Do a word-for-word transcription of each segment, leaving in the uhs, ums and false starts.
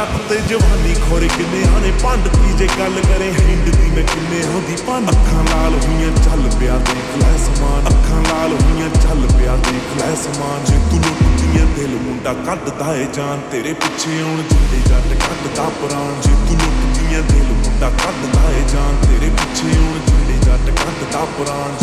जट ते जवानी खोरे किन्ने आने भंड दी जे गल करे हिंद दी मैं किन्ने आंदी भंड अखां लाल हुईयां चल पिया देख लै समान अखां लाल हुईयां चल पिया देख लै समान जे तू लुटदियां दिल मुंडा कड्डदा ए जान तेरे पिछे आउण जिंदे जट कड्डदा प्राण जे तू लुटदियां दिल मुंडा कड्डदा ए जान तेरे पिछे आउण जिंदे जट कड्डदा प्राण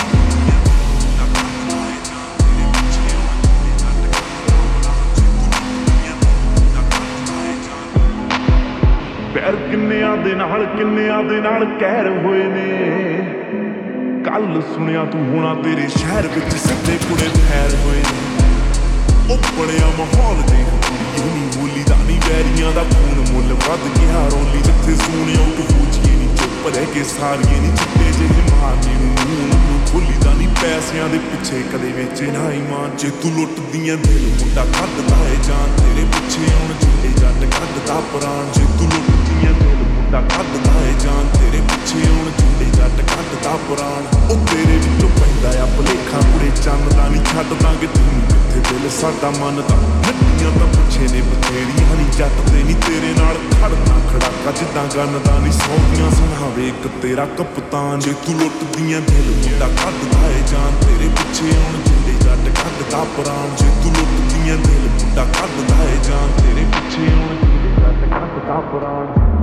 पैर किन्नियां दे नाल किन्नियां दे नाल कहर होए ने कल सुनिया तू होना तेरे शहर विच सिद्धे कुड़े ठहर होए ने ओ बड़िया माहौल देख कुड़िए नी बोली दा नी वैरियां दा खून मुल वध गया रौली जिथे सुनिया तू पूछिए नी चुप रह के सारिए नी चिट्टे जे मारने नूं खोली दा नी पैसियां दे पिछे कदे वेचे ना ईमान जे तू लुटदियां दिल मुंडा कड्डदा ए जान तेरे पिछे आउण जिंदे जट कड्डदा प्राण जे तू लुटदियां दिल मुंडा कड्डदा ए जान तेरे पिछे आउण जिंदे जट कड्डदा प्राण ओ तेरे विचों पैंदा आ भुलेखा कुड़े चंन दा नी छड्ड दांगे तैनूं कित्थे दिल साडा मनदा नੱਡੀਆਂ ਤਾਂ ਪਿੱਛੇ ਨੇ ਬਥੇਰੀਆਂ ਨੀ ਜੱਟ ਤੇ ਨੀ ਤੇਰੇ ਨਾਲ ਖੜਨਾ ਖੜਾਕਾ ਜਿੱਦਾਂ ਗੰਨ ਦਾ ਨੀ ਸੌਂਦੀਆਂ ਸੁਣਾਵੇ ਇੱਕ ਤੇਰਾ ਕਪਤਾਨ ਜੇ ਤੂੰ ਲੁੱਟਦੀਆਂ ਦਿਲ ਮੁੰਡਾ ਕੱਢਦਾ ਏ ਜਾਨ ਤੇਰੇ ਪਿੱਛੇ ਆਉਣ ਜਿੰਦੇ ਜੱਟ ਕੱਢਦਾ ਪ੍ਰਾਣ ਜੇ ਤੂੰ ਲੁੱਟਦੀਆਂ ਦਿਲ ਮੁੰਡਾ ਕੱਢਦਾ ਏ ਜਾਨ ਤੇਰੇ ਪਿੱਛੇ ਆਉਣ ਜਿੰਦੇ ਜੱਟ ਕੱਢਦਾ ਪ੍ਰਾਣ